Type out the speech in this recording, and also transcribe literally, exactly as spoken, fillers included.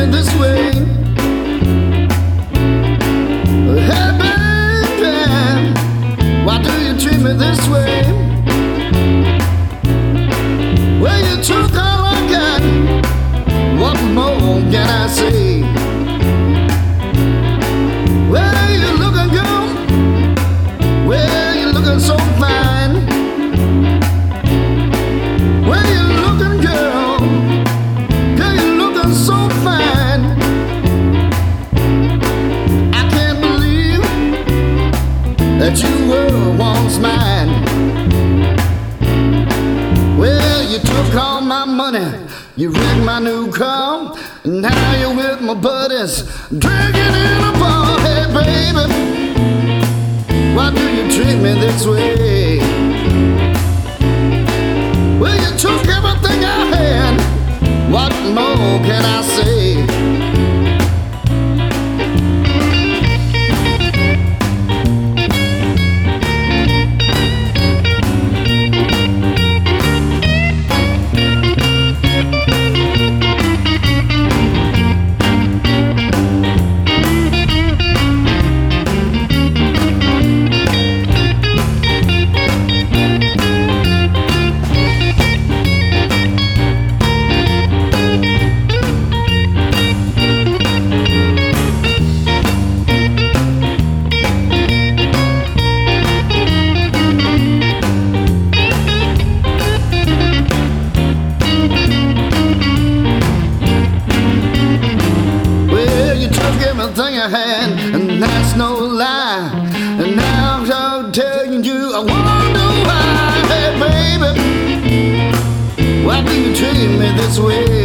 this way? Hey baby, why do you treat me this way? Well, you took all I got, what more can I say? Well, you're looking good, well, you're looking so fine. Well, you're looking girl, girl, you're looking so fine. I can't believe that you were once mine. Well, you took all my money, you wrecked my new car, and now you're with my buddies, drinking in a bar. Hey baby, why do you treat me this way? Well, you took everything I had, what more can I say? Everything I had, and that's no lie. And now I'm telling you, I wonder why. Hey baby, why do you treat me this way?